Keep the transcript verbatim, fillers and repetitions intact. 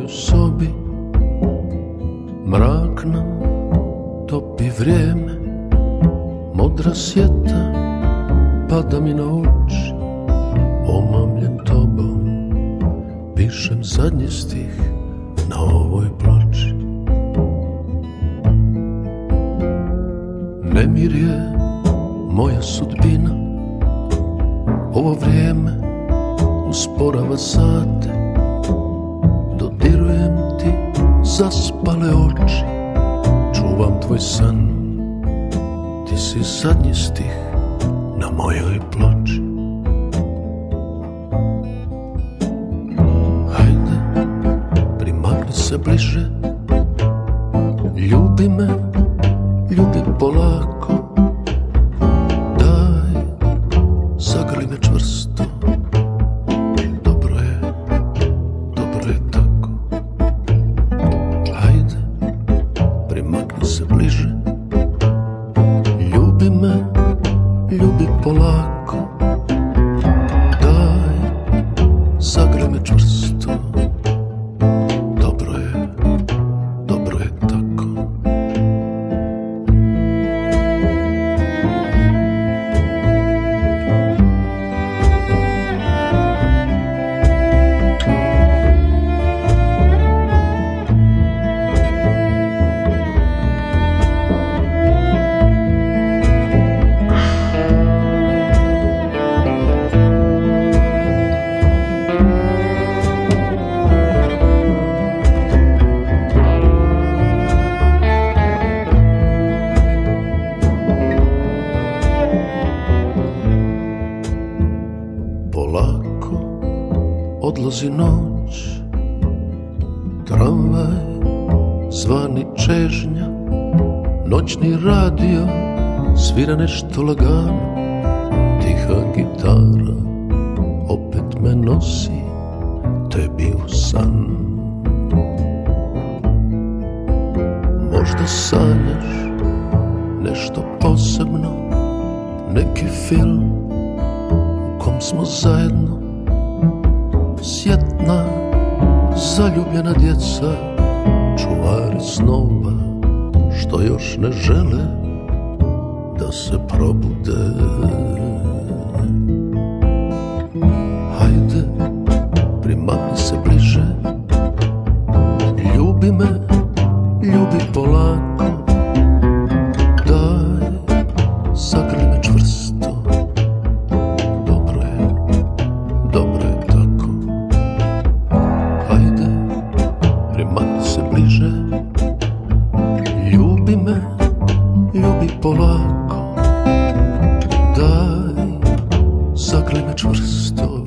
mojoj sobi mrak nam topi vrijeme, modra sjeta pada mi na oči, omamljen tobom pišem zadnji stih na ovoj ploči. Nemir je moja sudbina, ovo vrijeme usporava sate, dodirujem ti zaspale oči, čuvam tvoj san, ti si zadnji stih na mojoj ploči. Hajde, primakni se bliže, ljubi me, ljubi polako, daj, zagrli me čvrsto, dobro je, dobro je tako. Hajde, primakni se bliže, ljubi me, ljubi polako, daj, zagrli me čvrsto, dobro je, dobro je tako. Polako odlazi noć, tramvaj zvani čežnja, noćni radio svira nešto lagano, tiha gitara opet me nosi tebi u san. Možda sanjaš nešto posebno, neki film u kom smo zajedno, sjetna, zaljubljena djeca, čuvari snova, što još ne žele da se probude. Hajde, primakni se bliže, ljubi me, ljubi polako, daj, zagrli me čvrsto, dobro je, dobro je tako. Hajde, primakni se bliže, ljubi me, ljubi polako, daj, zagrli me čvrsto.